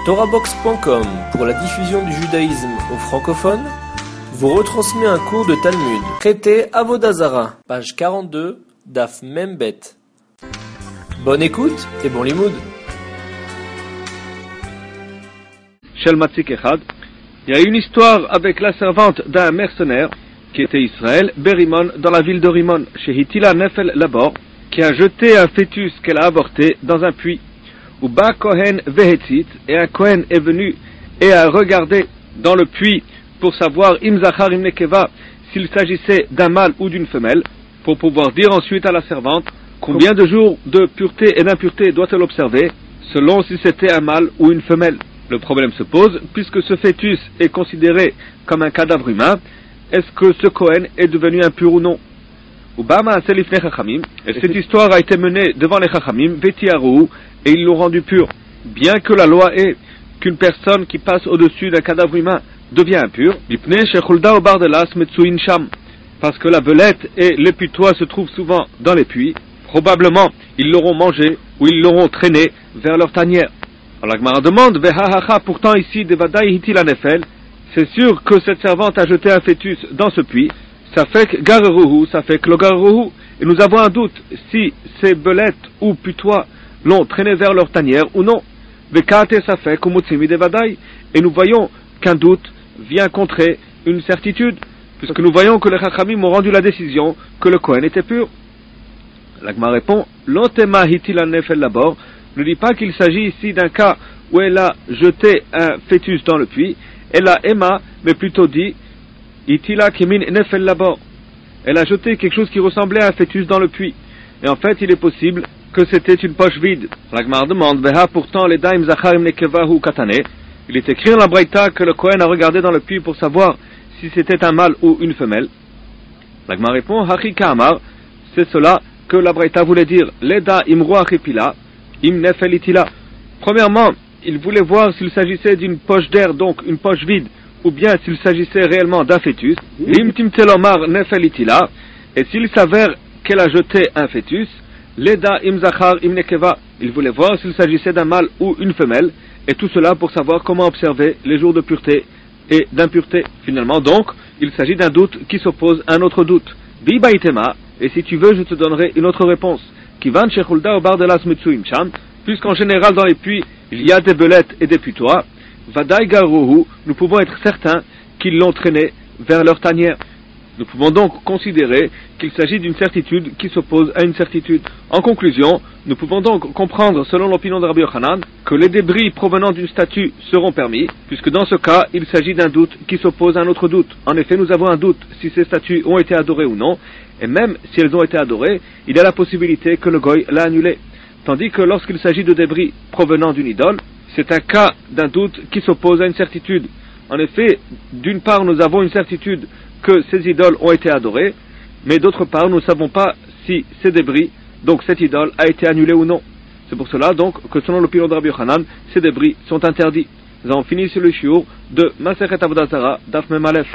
TorahBox.com, pour la diffusion du judaïsme aux francophones, vous retransmet un cours de Talmud. Traité Avodah Zara, page 42, Daf Membet. Bonne écoute et bon limoud. Shel Matzik Echad, il y a une histoire avec la servante d'un mercenaire qui était Israël, Berimon, dans la ville de Rimon, chez Hitila Nefel Labor, qui a jeté un fœtus qu'elle a avorté dans un puits. Ou Ba Kohen Vehetzit, et un Kohen est venu et a regardé dans le puits pour savoir Im Zachar Im Nekeva, s'il s'agissait d'un mâle ou d'une femelle, pour pouvoir dire ensuite à la servante combien de jours de pureté et d'impureté doit-elle observer, selon si c'était un mâle ou une femelle. Le problème se pose, puisque ce fœtus est considéré comme un cadavre humain, est-ce que ce Kohen est devenu impur ou non? Et cette histoire a été menée devant les Chachamim, Vetiarou, et ils l'ont rendu pur. Bien que la loi est qu'une personne qui passe au-dessus d'un cadavre humain devient impure, parce que la belette et l'éputois se trouvent souvent dans les puits, probablement ils l'auront mangé ou ils l'auront traîné vers leur tanière. Alors la Gemara demande, pourtant ici, c'est sûr que cette servante a jeté un fœtus dans ce puits, ça fait que gareruhu, ça fait que le gareruhu, et nous avons un doute si ces belettes ou putois l'ont traîné vers leur tanière ou non. Et nous voyons qu'un doute vient contrer une certitude, puisque nous voyons que les Chachamim ont rendu la décision que le Kohen était pur. L'Agma répond, l'otema hitila nefel labor, ne dit pas qu'il s'agit ici d'un cas où elle a jeté un fœtus dans le puits, elle a Emma, mais plutôt dit, itila kimin nefel labor. Elle a jeté quelque chose qui ressemblait à un fœtus dans le puits. Et en fait, il est possible que c'était une poche vide. L'Agmar demande, pourtant les daim zachar im nekevahu katane. Il est écrit dans la Braïta que le Kohen a regardé dans le puits pour savoir si c'était un mâle ou une femelle. L'Agmar répond, hachi kamar, c'est cela que la Braïta voulait dire, leda imru achipila, im nefel itila. Premièrement, il voulait voir s'il s'agissait d'une poche d'air, donc une poche vide, ou bien s'il s'agissait réellement d'un fœtus. Im timtelomar nefel itila, et s'il s'avère qu'elle a jeté un fœtus, Leda im zachar im nekeva, il voulait voir s'il s'agissait d'un mâle ou une femelle, et tout cela pour savoir comment observer les jours de pureté et d'impureté. Finalement donc, il s'agit d'un doute qui s'oppose à un autre doute. Bibaitema, et si tu veux je te donnerai une autre réponse. Kivan shechulda obar de las mitsuim sham, puisqu'en général dans les puits il y a des belettes et des putois, vadai garuhu, nous pouvons être certains qu'ils l'ont traîné vers leur tanière. Nous pouvons donc considérer qu'il s'agit d'une certitude qui s'oppose à une certitude. En conclusion, nous pouvons donc comprendre, selon l'opinion de Rabbi Yochanan, que les débris provenant d'une statue seront permis, puisque dans ce cas, il s'agit d'un doute qui s'oppose à un autre doute. En effet, nous avons un doute si ces statues ont été adorées ou non, et même si elles ont été adorées, il y a la possibilité que le goy l'a annulée. Tandis que lorsqu'il s'agit de débris provenant d'une idole, c'est un cas d'un doute qui s'oppose à une certitude. En effet, d'une part, nous avons une certitude que ces idoles ont été adorées, mais d'autre part, nous ne savons pas si ces débris, donc cette idole, a été annulée ou non. C'est pour cela, donc, que selon l'opinion de Rabbi Yochanan, ces débris sont interdits. Nous avons fini sur le shiur de Masechet Avodah Zara, Daf Mem Aleph.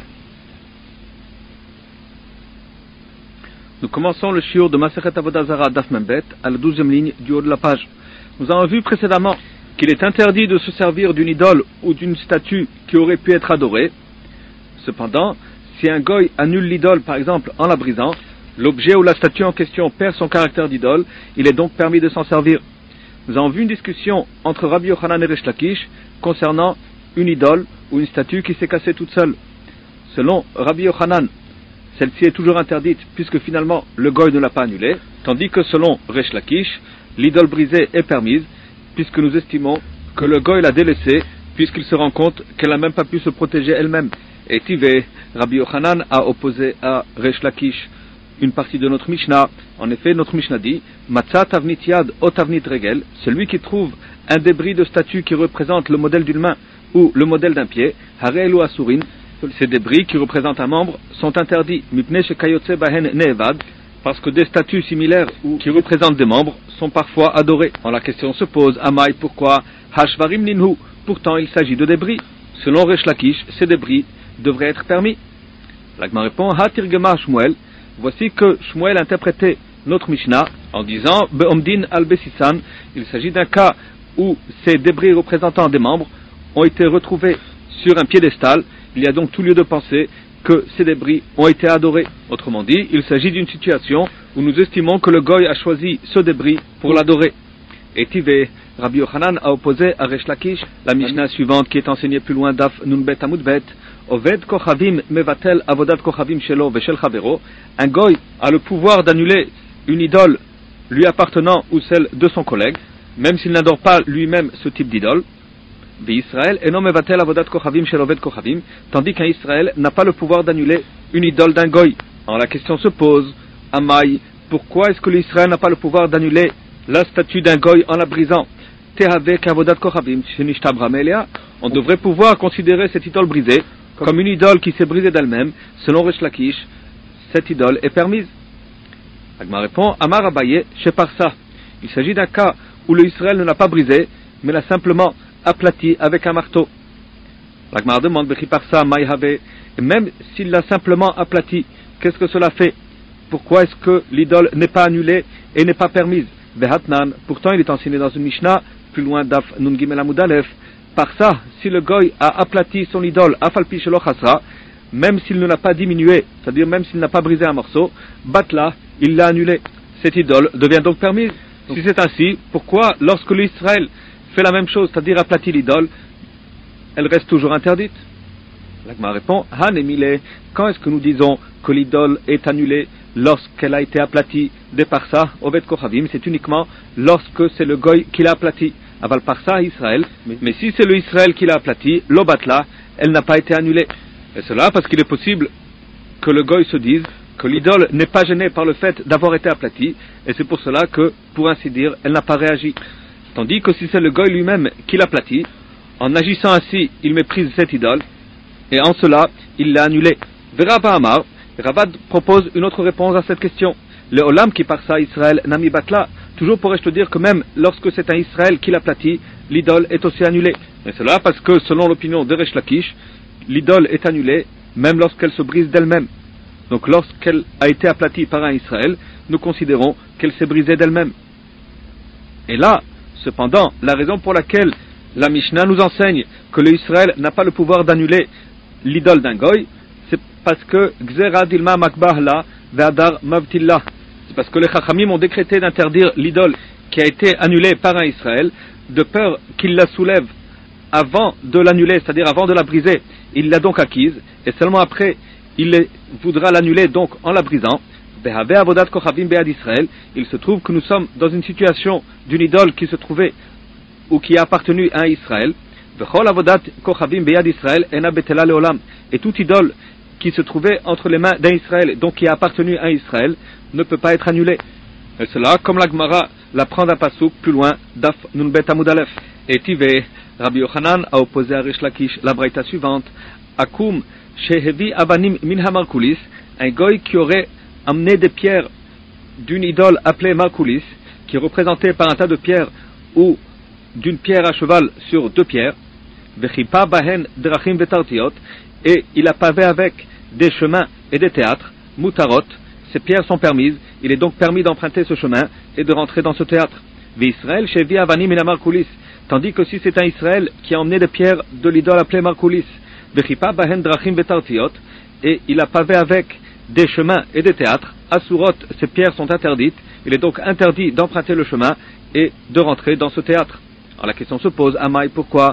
Nous commençons le shiur de Masechet Avodah Zara, Daf Mem Bet, à la 12e ligne du haut de la page. Nous avons vu précédemment qu'il est interdit de se servir d'une idole ou d'une statue qui aurait pu être adorée. Cependant, si un goy annule l'idole, par exemple, en la brisant, l'objet ou la statue en question perd son caractère d'idole, il est donc permis de s'en servir. Nous avons vu une discussion entre Rabbi Yochanan et Resh Lakish concernant une idole ou une statue qui s'est cassée toute seule. Selon Rabbi Yochanan, celle-ci est toujours interdite puisque finalement le goy ne l'a pas annulée, tandis que selon Resh Lakish, l'idole brisée est permise puisque nous estimons que le goy l'a délaissée puisqu'il se rend compte qu'elle n'a même pas pu se protéger elle-même. Et Tivé, Rabbi Yochanan a opposé à Resh Lakish une partie de notre Mishnah. En effet, notre Mishnah dit Matzah tavnit yad o tavnit regel, celui qui trouve un débris de statue qui représente le modèle d'une main ou le modèle d'un pied, harel ou asurin, ces débris qui représentent un membre sont interdits, mipnei shekayotze bahen neevad, parce que des statues similaires ou qui représentent des membres sont parfois adorées. Alors la question se pose, Amai, pourquoi hashvarim ninhu, pourtant il s'agit de débris. Selon Resh Lakish, ces débris devrait être permis. L'Agma répond, Hatirgema Shmuel, voici que Shmuel interprétait notre Mishnah en disant, Be'omdin al-Besisan, il s'agit d'un cas où ces débris représentant des membres ont été retrouvés sur un piédestal, il y a donc tout lieu de penser que ces débris ont été adorés. Autrement dit, il s'agit d'une situation où nous estimons que le Goy a choisi ce débris pour l'adorer. Et Tivé, Rabbi Yochanan a opposé à Resh Lakish la Mishnah suivante qui est enseignée plus loin d'Af Nunbet Amudbet. Oved Kochavim Mevatel Avodat Kochavim Shelo Veshel Chavero. Un Goy a le pouvoir d'annuler une idole lui appartenant ou celle de son collègue, même s'il n'adore pas lui-même ce type d'idole. Israël et non Mevatel Avodat Kochavim Shel Oved Kochavim, tandis qu'un Israël n'a pas le pouvoir d'annuler une idole d'un Goy. Alors la question se pose, Amaï, pourquoi est-ce que l'Israël n'a pas le pouvoir d'annuler la statue d'un Goy en la brisant? On devrait pouvoir considérer cette idole brisée comme une idole qui s'est brisée d'elle-même. Selon Resh Lakish, cette idole est permise. Agma répond, Amar Abaye, chez Parsa. Il s'agit d'un cas où le Israël ne l'a pas brisé, mais l'a simplement aplati avec un marteau. L'Agma demande, Bechi Parsa, Maïhave, et même s'il l'a simplement aplati, qu'est-ce que cela fait? Pourquoi est-ce que l'idole n'est pas annulée et n'est pas permise? Behatnan, pourtant il est enseigné dans une Mishnah, plus loin d'Af Nun Gimel Amud Aleph. Par ça, si le Goy a aplati son idole, Afalpi Shelo Chasra, même s'il ne l'a pas diminué, c'est-à-dire même s'il n'a pas brisé un morceau, Batla, il l'a annulé. Cette idole devient donc permise. Si c'est ainsi, pourquoi, lorsque l'Israël fait la même chose, c'est-à-dire aplati l'idole, elle reste toujours interdite? L'Agma répond, Hanemile, quand est-ce que nous disons que l'idole est annulée? Lorsqu'elle a été aplatie de Parsa, Oved Kochavim, c'est uniquement lorsque c'est le Goy qui l'a aplatie. Aval Parsa, Israël. Mais si c'est le Israël qui l'a aplatie, l'Obatla, elle n'a pas été annulée. Et cela parce qu'il est possible que le Goy se dise que l'idole n'est pas gênée par le fait d'avoir été aplatie, et c'est pour cela que, pour ainsi dire, elle n'a pas réagi. Tandis que si c'est le Goy lui-même qui l'aplatit, en agissant ainsi, il méprise cette idole, et en cela, il l'a annulée. Veraba Amar, Ravad propose une autre réponse à cette question. Le Olam qui par ça Israël Nami Batla, toujours pourrais-je te dire que même lorsque c'est un Israël qui l'aplatit, l'idole est aussi annulée. Et cela parce que selon l'opinion de Resh Lakish, l'idole est annulée même lorsqu'elle se brise d'elle-même. Donc lorsqu'elle a été aplatie par un Israël, nous considérons qu'elle s'est brisée d'elle-même. Et là, cependant, la raison pour laquelle la Mishnah nous enseigne que le Israël n'a pas le pouvoir d'annuler l'idole d'un Goy, c'est parce que Gzera Dilma Makbahla Ve'adar Mavtillah. C'est parce que les Chachamim ont décrété d'interdire l'idole qui a été annulée par un Israël, de peur qu'il la soulève avant de l'annuler, c'est-à-dire avant de la briser. Il l'a donc acquise, et seulement après, il voudra l'annuler donc en la brisant. Behave Avodat Kochavim Be'ad Israël. Il se trouve que nous sommes dans une situation d'une idole qui se trouvait ou qui a appartenu à Israël. Vechol Avodat Kochavim Be'ad Israël ena betela leolam. Et toute idole qui se trouvait entre les mains d'un Israël, donc qui a appartenu à Israël, ne peut pas être annulée. Et cela, comme la Gemara l'apprend d'un pasouk plus loin, Daf Nunbet Amud Aleph. Et Tivé, Rabbi Yochanan a opposé à Resh Lakish la braïta suivante, Akum Shehevi Avanim Minha Markulis, un goy qui aurait amené des pierres d'une idole appelée Markulis, qui est représentée par un tas de pierres ou d'une pierre à cheval sur deux pierres, Vechipa Bahen Drachim Vetartiot, et il a pavé avec des chemins et des théâtres, Mutarot, ces pierres sont permises, il est donc permis d'emprunter ce chemin et de rentrer dans ce théâtre. Israël Shevi Avanim Minha Markulis, tandis que si c'est un Israël qui a emmené des pierres de l'idole appelée Markulis, Vechipa Bahen Drachim Vetartiot, et il a pavé avec des chemins et des théâtres, Asurot, ces pierres sont interdites, il est donc interdit d'emprunter le chemin et de rentrer dans ce théâtre. Alors la question se pose, Amaï, pourquoi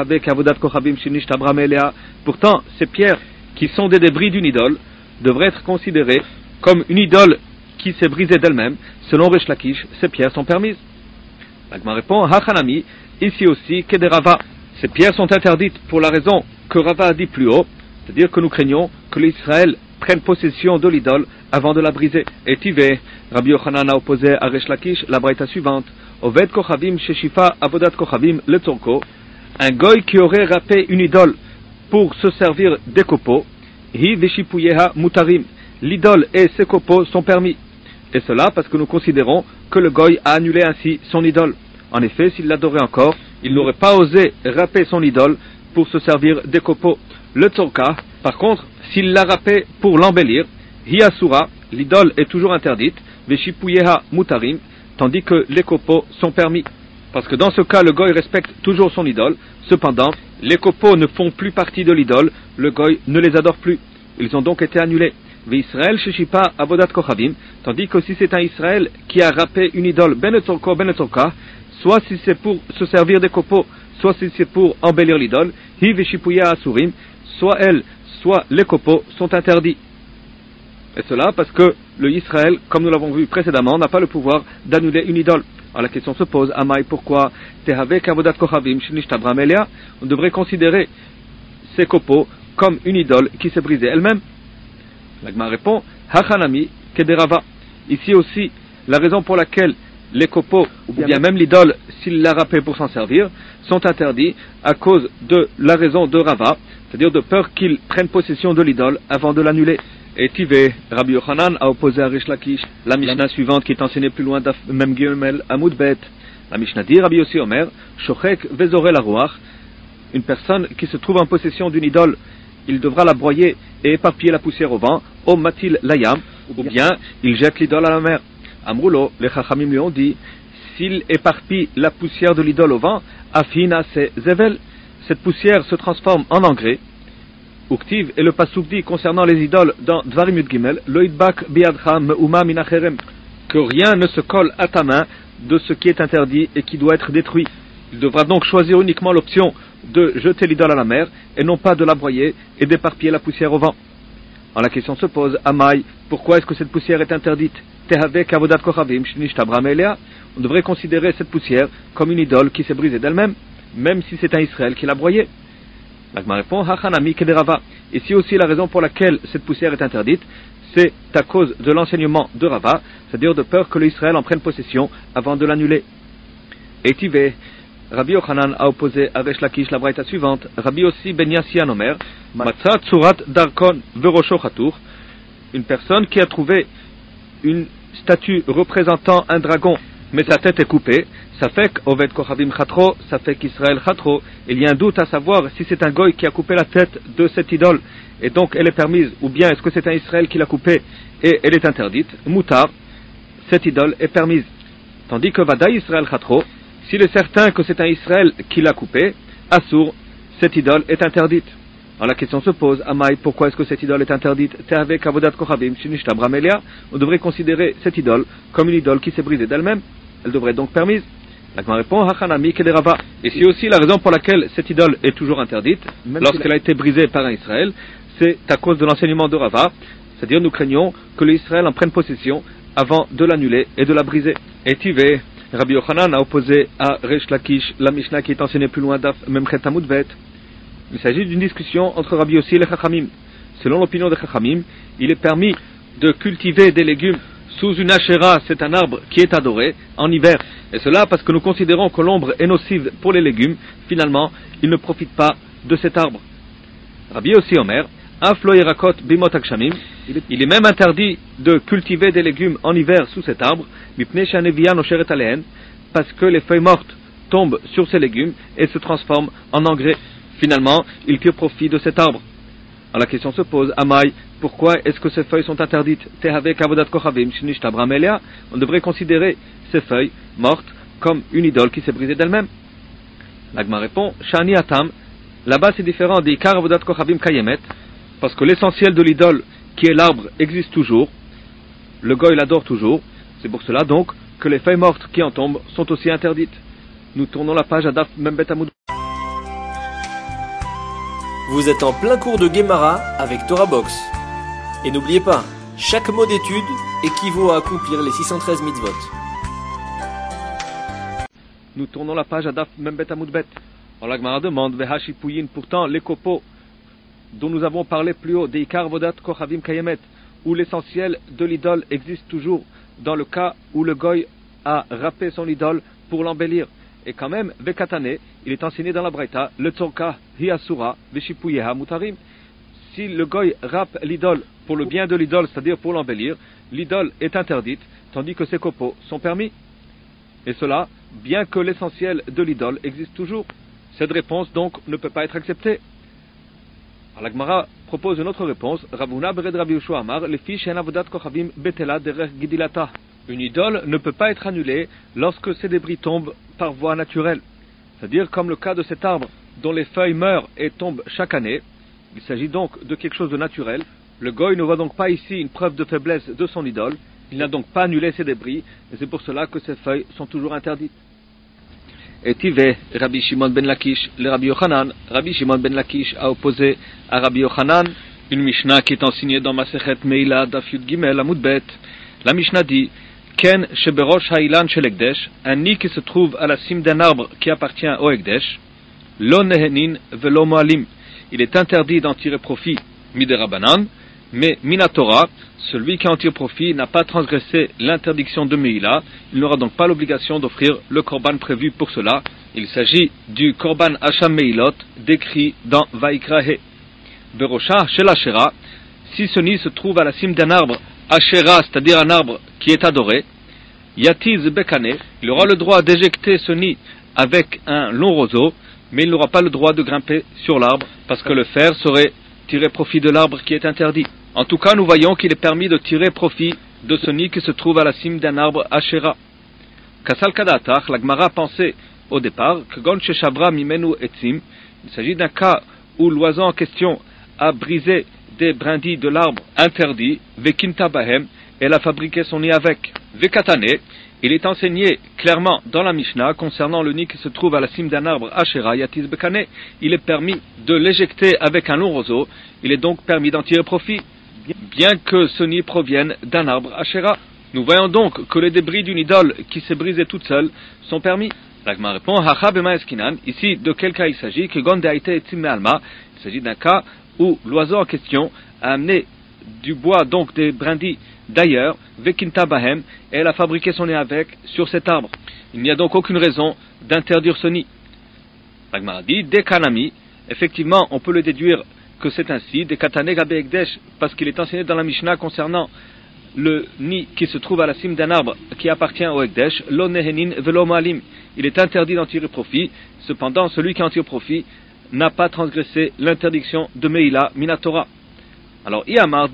pourtant, ces pierres qui sont des débris d'une idole devraient être considérées comme une idole qui s'est brisée d'elle-même. Selon Resh Lakish, ces pierres sont permises. L'Agma répond, Hachanami, ici aussi, Kederava. Ces pierres sont interdites pour la raison que Rava a dit plus haut, c'est-à-dire que nous craignons que l'Israël prenne possession de l'idole avant de la briser. Et Tivé, Rabbi Yochanan a opposé à Resh Lakish la braïta suivante, Oved Kochavim Sheshifa Avodat Kochavim Letzorko, un goy qui aurait râpé une idole pour se servir des copeaux, Hi Veshipuyeha Mutarim, l'idole et ses copeaux sont permis. Et cela parce que nous considérons que le goy a annulé ainsi son idole. En effet, s'il l'adorait encore, il n'aurait pas osé râper son idole pour se servir des copeaux. Le Tzorka, par contre, s'il l'a râpé pour l'embellir, Hi Asura, l'idole est toujours interdite, Veshipuyeha Mutarim, tandis que les copeaux sont permis. Parce que dans ce cas, le goy respecte toujours son idole. Cependant, les copeaux ne font plus partie de l'idole. Le goy ne les adore plus. Ils ont donc été annulés. Israël sheshipa avodat kochavim, tandis que si c'est un Israël qui a râpé une idole benetzorko benetzorka, soit si c'est pour se servir des copeaux, soit si c'est pour embellir l'idole, hi veshipuya asurim, soit elle, soit les copeaux sont interdits. Et cela parce que le Israël, comme nous l'avons vu précédemment, n'a pas le pouvoir d'annuler une idole. Alors la question se pose, Amaï, pourquoi Tehavek avodat kochavim shnishtabra melia? On devrait considérer ces copeaux comme une idole qui s'est brisée elle-même. L'Agma répond, Hachanami kederava. Ici aussi, la raison pour laquelle les copeaux, ou bien même l'idole, s'il l'a râpé pour s'en servir, sont interdits à cause de la raison de Rava, c'est-à-dire de peur qu'ils prennent possession de l'idole avant de l'annuler. Et Tivé, Rabbi Yochanan a opposé à Rish Lakish la Mishnah suivante qui est enseignée plus loin d'Af Mem Gimel Amud Bet. La Mishnah dit, Rabbi Yossi Omer, Shochek vezore la ruach, une personne qui se trouve en possession d'une idole, il devra la broyer et éparpiller la poussière au vent, au matil layam, ou bien il jette l'idole à la mer. Amroulo, les Chachamim lui ont dit, s'il éparpille la poussière de l'idole au vent, afina se zevel, cette poussière se transforme en engrais. Uktiv et le pasuk dit concernant les idoles dans Dvarim Yud Gimel, Loidbak biadcha meuma minacherem, que rien ne se colle à ta main de ce qui est interdit et qui doit être détruit. Il devra donc choisir uniquement l'option de jeter l'idole à la mer et non pas de la broyer et d'éparpiller la poussière au vent. Alors la question se pose, Amaï, pourquoi est-ce que cette poussière est interdite? Tehavek avodat kochavim shnishtabra melia. On devrait considérer cette poussière comme une idole qui s'est brisée d'elle-même, même si c'est un Israël qui l'a broyée. L'Agma répond, Hachanami kederava. Ici aussi la raison pour laquelle cette poussière est interdite, c'est à cause de l'enseignement de Rava, c'est-à-dire de peur que l'Israël en prenne possession avant de l'annuler. Et Tivé, Rabbi Yochanan a opposé à Resh Lakish la braïta suivante, Rabbi Yossi ben Yassian Omer, Matzat Tsurat Darkon Verosho Chatour, une personne qui a trouvé une statue représentant un dragon, mais sa tête est coupée, ça fait qu'Oved Kochavim Chatro, ça fait qu'Israël Chatro, il y a un doute à savoir si c'est un goy qui a coupé la tête de cette idole, et donc elle est permise, ou bien est-ce que c'est un Israël qui l'a coupée et elle est interdite, Moutar, cette idole est permise. Tandis que Vada Israël Chatro, s'il est certain que c'est un Israël qui l'a coupé, Assour, cette idole est interdite. Alors la question se pose, Amaï, pourquoi est-ce que cette idole est interdite? Tehavek avodat kochavim shnishtabra melia. On devrait considérer cette idole comme une idole qui s'est brisée d'elle-même. Elle devrait donc permise. L'Agma répond, Hachanami kederava. Et c'est aussi la raison pour laquelle cette idole est toujours interdite, lorsqu'elle a été brisée par un Israël, c'est à cause de l'enseignement de Rava, c'est-à-dire nous craignons que l'Israël en prenne possession avant de l'annuler et de la briser. Et Tivé, Rabbi Yochanan a opposé à Resh Lakish la Mishnah qui est enseignée plus loin d'Af Memchet Amud Bet. Il s'agit d'une discussion entre Rabbi Yossi et les Chachamim. Selon l'opinion des Chachamim, il est permis de cultiver des légumes sous une Asherah, c'est un arbre qui est adoré, en hiver. Et cela parce que nous considérons que l'ombre est nocive pour les légumes. Finalement, ils ne profitent pas de cet arbre. Rabbi Yossi Omer, Aflo Yerakot Bimot Akshamim, il est même interdit de cultiver des légumes en hiver sous cet arbre, Mipnei Shanevia Nosheret Alehen, parce que les feuilles mortes tombent sur ces légumes et se transforment en engrais. Finalement, il tire profit de cet arbre. Alors la question se pose, Amaï, pourquoi est-ce que ces feuilles sont interdites? Tehavek avodat kochavim shnishtabra melia. On devrait considérer ces feuilles mortes comme une idole qui s'est brisée d'elle-même. L'Agma répond, Shani atam, là-bas c'est différent des ikar avodat kochavim kayemet, parce que l'essentiel de l'idole qui est l'arbre existe toujours, le goy l'adore toujours, c'est pour cela donc que les feuilles mortes qui en tombent sont aussi interdites. Nous tournons la page à Daf Membet Amud. Vous êtes en plein cours de Gemara avec Torah Box. Et n'oubliez pas, chaque mot d'étude équivaut à accomplir les 613 mitzvot. Nous tournons la page à Daf Membet Amud Bet. Alors la Gemara demande, Vehashi Puyin, pourtant les copeaux dont nous avons parlé plus haut, des Ikar Vodat Kochavim Kayemet, où l'essentiel de l'idole existe toujours, dans le cas où le goy a râpé son idole pour l'embellir. Et quand même, Vekatane, il est enseigné dans la Braïta, le Tzorka, Hiasura, Veshipuyeha Mutarim. Si le goy râpe l'idole pour le bien de l'idole, c'est-à-dire pour l'embellir, l'idole est interdite, tandis que ses copeaux sont permis. Et cela, bien que l'essentiel de l'idole existe toujours. Cette réponse, donc, ne peut pas être acceptée. Alors, la Gemara propose une autre réponse. Ravuna bered Rabbi Yoshua Amar, le fish en avodat kochavim betela derech gidilata. Une idole ne peut pas être annulée lorsque ces débris tombent par voie naturelle, c'est-à-dire comme le cas de cet arbre dont les feuilles meurent et tombent chaque année. Il s'agit donc de quelque chose de naturel. Le goy ne voit donc pas ici une preuve de faiblesse de son idole, il n'a donc pas annulé ces débris, et c'est pour cela que ces feuilles sont toujours interdites. Et Tivé, Rabbi Shimon ben Lakish, le Rabbi Yochanan, Rabbi Shimon ben Lakish a opposé à Rabbi Yochanan une Mishnah qui est enseignée dans Masechet Meila Daf Yud Gimel Amud Bet. La Mishnah dit Ken sheberosh ha'ilan shel Ekdesh, un nid qui se trouve à la cime d'un arbre qui appartient au Ekdesh, lo nehenin velo moalim, il est interdit d'en tirer profit miderabanan, mais minatora, celui qui en tire profit n'a pas transgressé l'interdiction de Meila, il n'aura donc pas l'obligation d'offrir le korban prévu pour cela. Il s'agit du korban Hacham Meilot décrit dans Vaikrahe. Berosha shel Ashera, si ce nid se trouve à la cime d'un arbre Ashera, c'est-à-dire un arbre qui est adoré, Yatiz Bekane, il aura le droit d'éjecter ce nid avec un long roseau, mais il n'aura pas le droit de grimper sur l'arbre, parce que le faire serait tirer profit de l'arbre qui est interdit. En tout cas, nous voyons qu'il est permis de tirer profit de ce nid qui se trouve à la cime d'un arbre Ashera. Kasal Kadatach, la Gemara pensait au départ que Gon Sheshabra Mimenu Etzim, il s'agit d'un cas où l'oiseau en question a brisé des brindilles de l'arbre interdit, Vekinta Bahem, elle a fabriqué son nid avec. Vekatane, il est enseigné clairement dans la Mishnah concernant le nid qui se trouve à la cime d'un arbre Ashera, Yatiz Bekane, il est permis de l'éjecter avec un long roseau, il est donc permis d'en tirer profit, bien que ce nid provienne d'un arbre Ashera. Nous voyons donc que les débris d'une idole qui s'est brisée toute seule sont permis. L'Agma répond, Hacha bema eskinan, ici de quel cas il s'agit, que Gon deaite etzim me'alma, il s'agit d'un cas où l'oiseau en question a amené du bois, donc des brindilles d'ailleurs, Vekinta Bahem, et elle a fabriqué son nid avec sur cet arbre. Il n'y a donc aucune raison d'interdire ce nid. L'Agma dit, des kanami, effectivement on peut le déduire que c'est ainsi, des katane gabe ekdesh, parce qu'il est enseigné dans la Mishnah concernant le nid qui se trouve à la cime d'un arbre qui appartient au ekdesh, lo nehenin velo malim, il est interdit d'en tirer profit, cependant celui qui en tire profit n'a pas transgressé l'interdiction de Meila Minatora. Alors,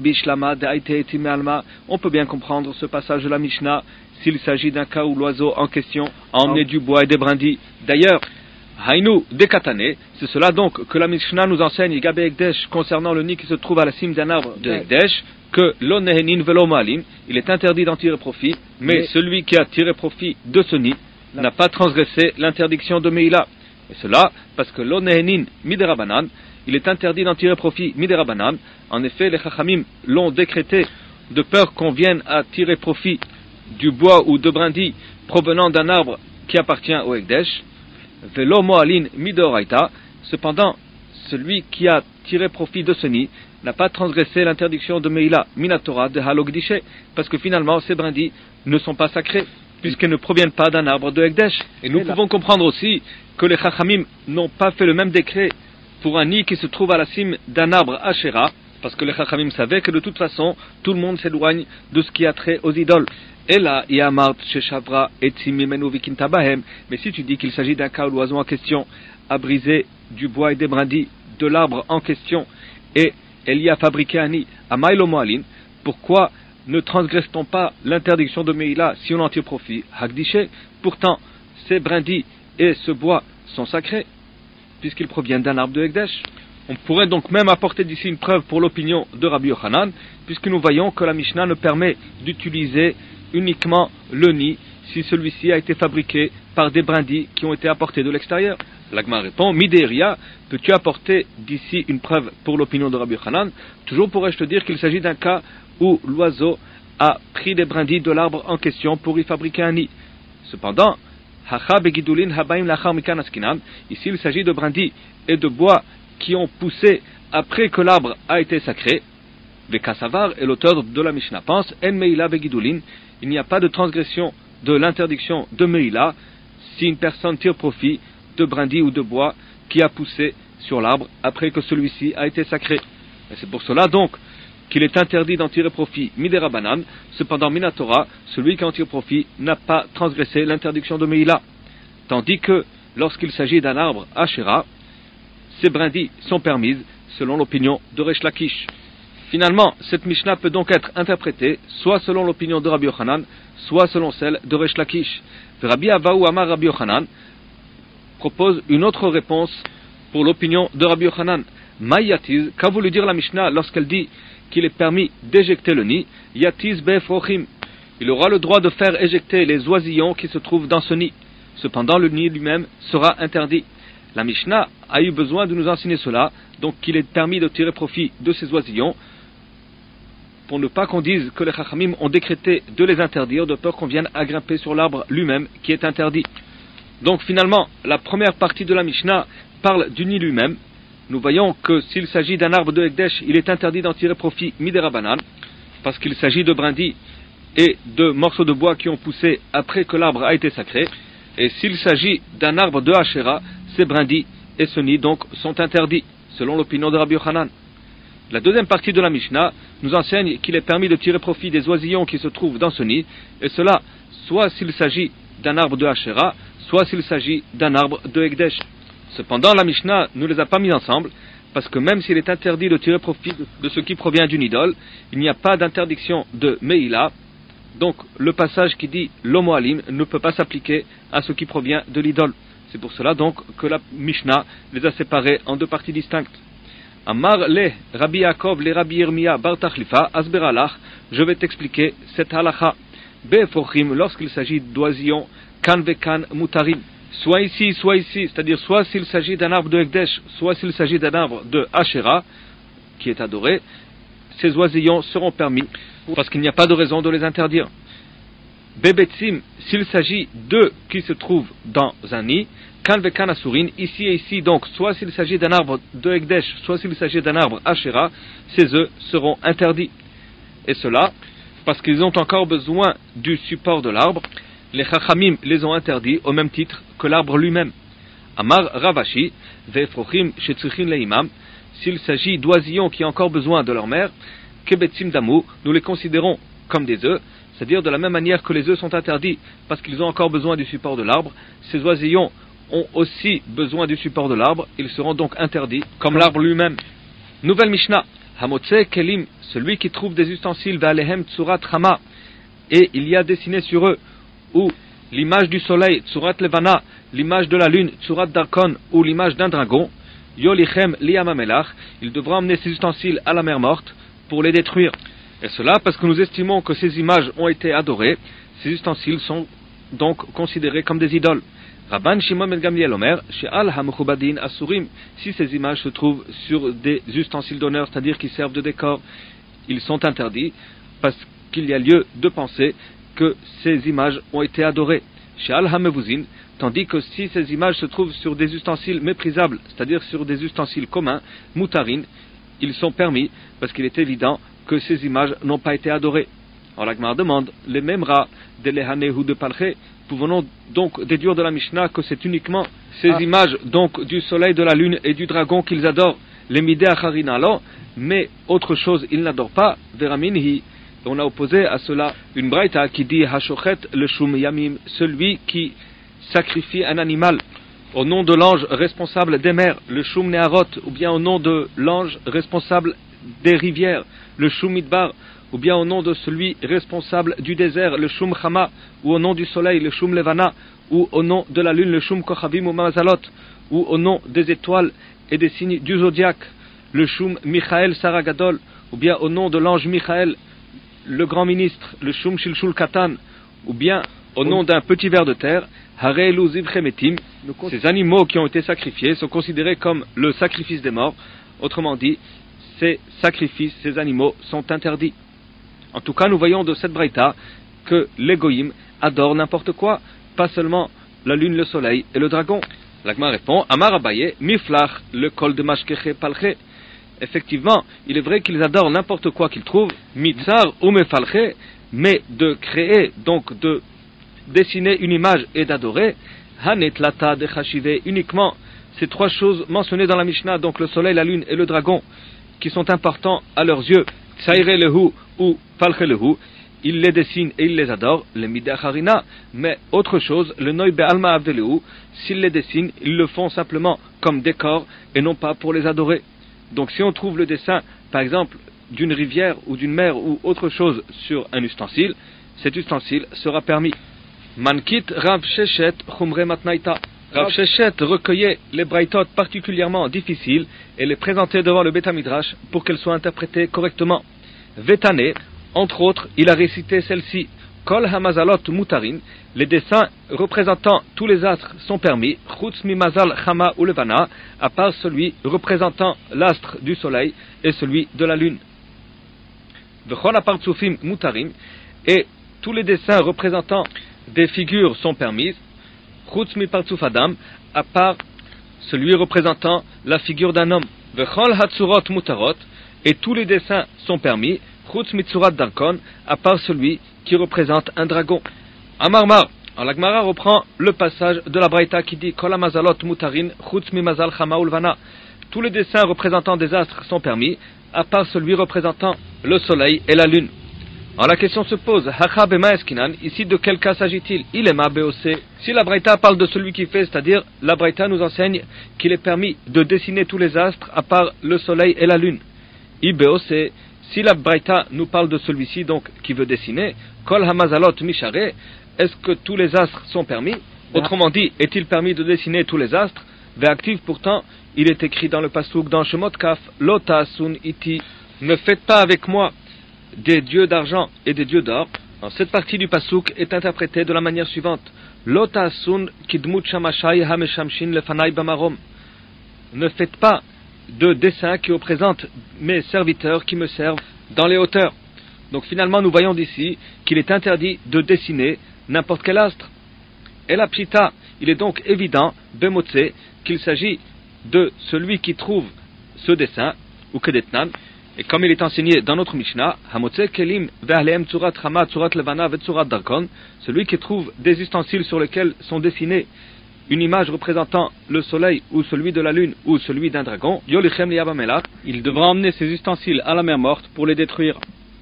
on peut bien comprendre ce passage de la Mishnah s'il s'agit d'un cas où l'oiseau en question a emmené du bois et des brindilles. D'ailleurs, Hainu dekatane, c'est cela donc que la Mishnah nous enseigne Gabe Ekdesh concernant le nid qui se trouve à la cime d'un arbre de Ekdesh, que lo nehenin velo malim, il est interdit d'en tirer profit, mais celui qui a tiré profit de ce nid n'a pas transgressé l'interdiction de Meila. Et cela parce que lo nehenin miderabanan, il est interdit d'en tirer profit miderabanan. En effet, les Chachamim l'ont décrété de peur qu'on vienne à tirer profit du bois ou de brindilles provenant d'un arbre qui appartient au Ekdesh. Velo moalin midoraita. Cependant, celui qui a tiré profit de ce nid n'a pas transgressé l'interdiction de Meila Minatora de Halogdishe, parce que finalement ces brindilles ne sont pas sacrées, puisqu'elles ne proviennent pas d'un arbre de Ekdesh. Et nous pouvons comprendre aussi que les Chachamim n'ont pas fait le même décret pour un nid qui se trouve à la cime d'un arbre Ashera, parce que les Chachamim savaient que de toute façon, tout le monde s'éloigne de ce qui a trait aux idoles. Et là, Yamart Sheshavra et Tzimimenu Vikinta Bahem, mais si tu dis qu'il s'agit d'un cas où l'oiseau en question a brisé du bois et des brindilles de l'arbre en question, et elle y a fabriqué un nid à Maïlo Moalin, pourquoi ne transgresse-t-on pas l'interdiction de Meila si on en tire profit? Hagdishe, pourtant, ces brindilles et ce bois sont sacrés, puisqu'ils proviennent d'un arbre de Ekdesh. On pourrait donc même apporter d'ici une preuve pour l'opinion de Rabbi Yochanan, puisque nous voyons que la Mishnah ne permet d'utiliser uniquement le nid si celui-ci a été fabriqué par des brindilles qui ont été apportées de l'extérieur. L'Agma répond, Midéria, peux-tu apporter d'ici une preuve pour l'opinion de Rabbi Yochanan? Toujours pourrais-je te dire qu'il s'agit d'un cas où l'oiseau a pris des brindilles de l'arbre en question pour y fabriquer un nid. Cependant, ici il s'agit de brindilles et de bois qui ont poussé après que l'arbre a été sacré. Vekasavar et l'auteur de la Mishnah pense, En Meila Begidulin, il n'y a pas de transgression de l'interdiction de Meila si une personne tire profit de brindilles ou de bois qui a poussé sur l'arbre après que celui-ci a été sacré. Et c'est pour cela donc qu'il est interdit d'en tirer profit miderabanan, cependant minatora, celui qui en tire profit n'a pas transgressé l'interdiction de Meila. Tandis que lorsqu'il s'agit d'un arbre Ashera, ces brindilles sont permises selon l'opinion de Resh Lakish. Finalement, cette Mishnah peut donc être interprétée soit selon l'opinion de Rabbi Yochanan, soit selon celle de Resh Lakish. Rabbi Abahu Amar Rabbi Yochanan propose une autre réponse pour l'opinion de Rabbi Yochanan. Maïyatiz, qu'a voulu dire la Mishnah lorsqu'elle dit qu'il est permis d'éjecter le nid? Yatiz be'efrochim. Il aura le droit de faire éjecter les oisillons qui se trouvent dans ce nid. Cependant, le nid lui-même sera interdit. La Mishnah a eu besoin de nous enseigner cela, donc qu'il est permis de tirer profit de ces oisillons, pour ne pas qu'on dise que les Chachamim ont décrété de les interdire, de peur qu'on vienne à grimper sur l'arbre lui-même qui est interdit. Donc finalement, la première partie de la Mishnah parle du nid lui-même. Nous voyons que s'il s'agit d'un arbre de Ekdesh, il est interdit d'en tirer profit midérabanan, parce qu'il s'agit de brindilles et de morceaux de bois qui ont poussé après que l'arbre a été sacré. Et s'il s'agit d'un arbre de Hachéra, ces brindilles et ce nid donc sont interdits, selon l'opinion de Rabbi Yochanan. La deuxième partie de la Mishnah nous enseigne qu'il est permis de tirer profit des oisillons qui se trouvent dans ce nid, et cela soit s'il s'agit d'un arbre de Hachéra, soit s'il s'agit d'un arbre de Ekdesh. Cependant, la Mishnah ne les a pas mis ensemble, parce que même s'il est interdit de tirer profit de ce qui provient d'une idole, il n'y a pas d'interdiction de Meïla. Donc le passage qui dit l'Omoalim ne peut pas s'appliquer à ce qui provient de l'idole. C'est pour cela donc que la Mishnah les a séparés en deux parties distinctes. Amar le Rabbi Yaakov le Rabbi Yirmiya bar Tachlifa asberalach, je vais t'expliquer cette halacha. Be'efochim, lorsqu'il s'agit d'oisillons, kan vekan mutarim, soit ici, c'est-à-dire soit s'il s'agit d'un arbre de Ekdesh, soit s'il s'agit d'un arbre de Hachéra, qui est adoré, ces oisillons seront permis, parce qu'il n'y a pas de raison de les interdire. Bebetzim, s'il s'agit d'œufs qui se trouvent dans un nid, kan vekan asurin, ici et ici, donc, soit s'il s'agit d'un arbre de Ekdesh, soit s'il s'agit d'un arbre Hachéra, ces œufs seront interdits. Et cela, parce qu'ils ont encore besoin du support de l'arbre, les Chachamim les ont interdits au même titre que l'arbre lui-même. Amar Ravashi, ve'efrochim shetzrichin leimam, s'il s'agit d'oisillons qui ont encore besoin de leur mère, kebetzim damu, nous les considérons comme des œufs, c'est-à-dire de la même manière que les œufs sont interdits parce qu'ils ont encore besoin du support de l'arbre, ces oisillons ont aussi besoin du support de l'arbre, ils seront donc interdits comme l'arbre lui-même. Nouvelle Mishnah, Hamotze kelim, celui qui trouve des ustensiles ve'alehem tsurat chama, et il y a dessiné sur eux ou l'image du soleil, tsurat levana, l'image de la lune, tsurat darkon, ou l'image d'un dragon, yolichem liyamamelach, il devra emmener ces ustensiles à la mer morte pour les détruire. Et cela parce que nous estimons que ces images ont été adorées, ces ustensiles sont donc considérés comme des idoles. Rabban Shimon ben Gamliel Omer, she'al hamechubadin asurim, si ces images se trouvent sur des ustensiles d'honneur, c'est-à-dire qui servent de décor, ils sont interdits parce qu'il y a lieu de penser que ces images ont été adorées. She'al hamevuzin, tandis que si ces images se trouvent sur des ustensiles méprisables, c'est-à-dire sur des ustensiles communs, mutarin, ils sont permis parce qu'il est évident que ces images n'ont pas été adorées. Alors la Gemara demande, les mêmes rats de Lehanehu de Palche, pouvons donc déduire de la Mishnah que c'est uniquement ces images donc du soleil, de la lune et du dragon qu'ils adorent, les midé acharina alors, mais autre chose ils n'adorent pas, veraminhi. On a opposé à cela une braïta qui dit hashochet le shum yamim, celui qui sacrifie un animal au nom de l'ange responsable des mers, le shum neharot, ou bien au nom de l'ange responsable des rivières, le shum midbar, ou bien au nom de celui responsable du désert, le shum chama, ou au nom du soleil, le shum levana, ou au nom de la lune, le shum kochavim ou mazalot, ou au nom des étoiles et des signes du zodiaque, le shum Michael Saragadol, ou bien au nom de l'ange Michael, le grand ministre, le shum shilshul katan, ou bien au nom d'un petit ver de terre, harelu zivchemetim, ces animaux qui ont été sacrifiés sont considérés comme le sacrifice des morts. Autrement dit, ces sacrifices, ces animaux sont interdits. En tout cas, nous voyons de cette braïta que les goïms adorent n'importe quoi, pas seulement la lune, le soleil et le dragon. L'Agma répond, Amar Abaye, miflach, le kol de mashkeche palche. Effectivement, il est vrai qu'ils adorent n'importe quoi qu'ils trouvent, mitzar ou mefalche, mais de créer, donc de dessiner une image et d'adorer, hanet lata de chachive, uniquement ces trois choses mentionnées dans la Mishnah, donc le soleil, la lune et le dragon, qui sont importants à leurs yeux, tsaire lehu ou palche lehu, ils les dessinent et ils les adorent, les midacharina, mais autre chose, le noy be'alma avdelehu, s'ils les dessinent, ils le font simplement comme décor et non pas pour les adorer. Donc si on trouve le dessin, par exemple, d'une rivière ou d'une mer ou autre chose sur un ustensile, cet ustensile sera permis. Mankit Rav Sheshet Chumre Matnaita. Rav Sheshet recueillait les braïtot particulièrement difficiles et les présentait devant le Beth Midrash pour qu'elles soient interprétées correctement. Vetane, entre autres, il a récité celle-ci. Kol Hamazalot Mutarin, les dessins représentant tous les astres sont permis, Chutz mi Mazal Chama ou Levana, à part celui représentant l'astre du soleil et celui de la lune. Vechol Apartsufim Mutarim, et tous les dessins représentant des figures sont permis, Chutz mi Partsuf Adam, à part celui représentant la figure d'un homme. Vechol Hatzurot Mutarot, et tous les dessins sont permis, Chutz mi Tzurat Darkon, à part celui qui représente un dragon. Amarmar. Alors la Gemara reprend le passage de la Braïta qui dit Kol Hamazalot Mutarin Chutz mi Mazal Chama Ulvana. Tous les dessins représentant des astres sont permis, à part celui représentant le soleil et la lune. Alors la question se pose, Hacha bema eskinan, ici de quel cas s'agit-il? Il est ma beose. Si la Braïta parle de celui qui fait, c'est-à-dire la Braïta nous enseigne qu'il est permis de dessiner tous les astres à part le soleil et la lune. Ibeose, si la Braïta nous parle de celui-ci donc qui veut dessiner, Kol Hamazalot Mishare, est-ce que tous les astres sont permis? Autrement dit, est-il permis de dessiner tous les astres? Ve'actif pourtant, il est écrit dans le Passouk dans Shemot Kaf, Lo ta'asun iti, ne faites pas avec moi des dieux d'argent et des dieux d'or. Cette partie du Passouk est interprétée de la manière suivante. Lo ta'asun kidmut shamashai hameshamshin lefanai bamarom. Ne faites pas de dessins qui représentent mes serviteurs qui me servent dans les hauteurs. Donc finalement nous voyons d'ici qu'il est interdit de dessiner n'importe quel astre. Et la pshita, il est donc évident, bemotse, qu'il s'agit de celui qui trouve ce dessin, ou kedetnan, et comme il est enseigné dans notre Mishnah, hamotse kelim ve'aleem tzurat chama tzurat levana ve'tzurat darkon, celui qui trouve des ustensiles sur lesquels sont dessinés une image représentant le soleil ou celui de la lune ou celui d'un dragon, yolichem liyabamelach, il devra emmener ces ustensiles à la mer morte pour les détruire.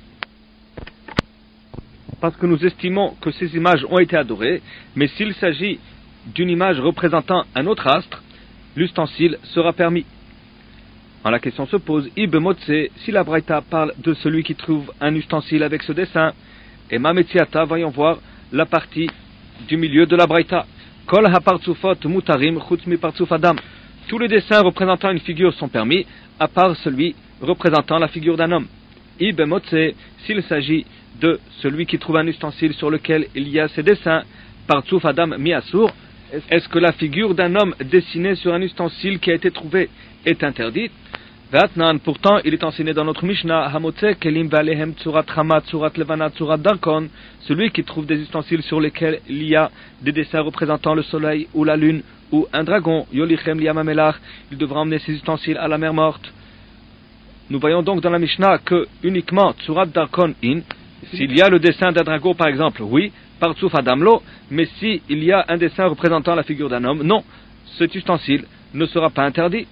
Parce que nous estimons que ces images ont été adorées, mais s'il s'agit d'une image représentant un autre astre, l'ustensile sera permis. Alors la question se pose, Ibemotse, si la Braïta parle de celui qui trouve un ustensile avec ce dessin, et Mametziata, voyons voir la partie du milieu de la Braïta. Kol hapartsufot mutarim chutz mi partsuf adam. Tous les dessins représentant une figure sont permis, à part celui représentant la figure d'un homme. Ibemotse, s'il s'agit de celui qui trouve un ustensile sur lequel il y a ces dessins, partsuf adam miasur, est-ce que la figure d'un homme dessinée sur un ustensile qui a été trouvé est interdite? Vatnan, pourtant, il est enseigné dans notre Mishnah, Hamotse kelim valehem tsurat chama tsurat levana tsurat darkon, celui qui trouve des ustensiles sur lesquels il y a des dessins représentant le soleil ou la lune ou un dragon, yolichem liyamamelach, il devra emmener ces ustensiles à la mer morte. Nous voyons donc dans la Mishnah que uniquement tsurat darkon in, s'il y a le dessin d'un dragon par exemple, oui, partsuf adamlo, mais s'il y a un dessin représentant la figure d'un homme, non, cet ustensile ne sera pas interdit.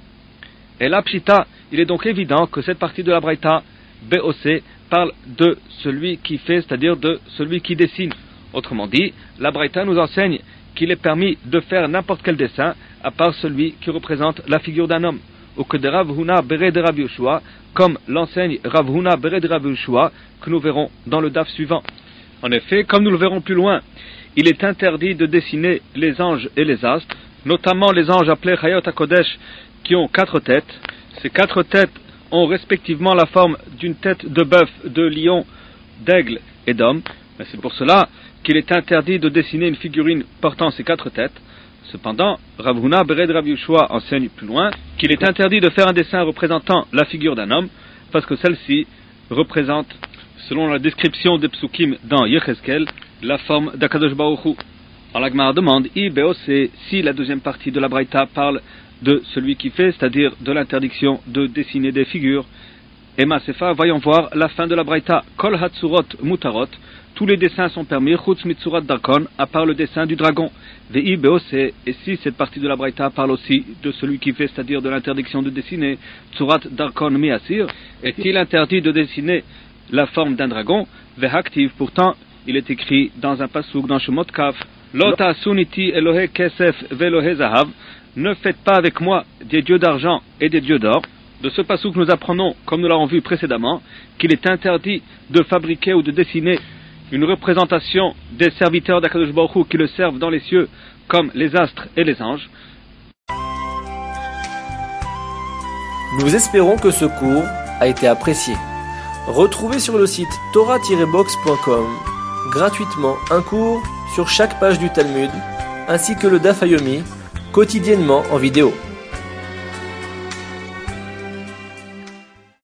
Et la pshita, il est donc évident que cette partie de la Braïta, BOC, parle de celui qui fait, c'est-à-dire de celui qui dessine. Autrement dit, la Braïta nous enseigne qu'il est permis de faire n'importe quel dessin, à part celui qui représente la figure d'un homme. Ou que de Rav Huna Bere de Rav Yoshua, comme l'enseigne Rav Huna Bere de Rav Yoshua, que nous verrons dans le daf suivant. En effet, comme nous le verrons plus loin, il est interdit de dessiner les anges et les astres, notamment les anges appelés Chayot HaKodesh, qui ont 4 têtes. Ces 4 têtes ont respectivement la forme d'une tête de bœuf, de lion, d'aigle et d'homme. C'est pour cela qu'il est interdit de dessiner une figurine portant ces 4 têtes. Cependant, Rav Huna Bered Rav Yoshua enseigne plus loin qu'il est interdit de faire un dessin représentant la figure d'un homme, parce que celle-ci représente, selon la description des psukim dans Yechezkel, la forme d'Akadosh Baruch Hu. Alors la Gemara demande, si la deuxième partie de la Braïta parle de celui qui fait, c'est-à-dire de l'interdiction de dessiner des figures. Et Masefa, voyons voir la fin de la Braïta. Kol hatsurot mutarot, tous les dessins sont permis, chutz mitsurat darkon, à part le dessin du dragon. Vei beose, et si cette partie de la Braïta parle aussi de celui qui fait, c'est-à-dire de l'interdiction de dessiner, tsurat darkon miasir, est-il interdit de dessiner la forme d'un dragon? Vehaktiv, pourtant, il est écrit dans un passouk dans Shemot Kaf, Lota suniti Elohe kesef velohe zahav, ne faites pas avec moi des dieux d'argent et des dieux d'or. De ce passouk, nous apprenons, comme nous l'avons vu précédemment, qu'il est interdit de fabriquer ou de dessiner une représentation des serviteurs d'Akadosh Baruch Hu qui le servent dans les cieux, comme les astres et les anges. Nous espérons que ce cours a été apprécié. Retrouvez sur le site torah-box.com gratuitement un cours sur chaque page du Talmud, ainsi que le Daf Yomi, quotidiennement en vidéo.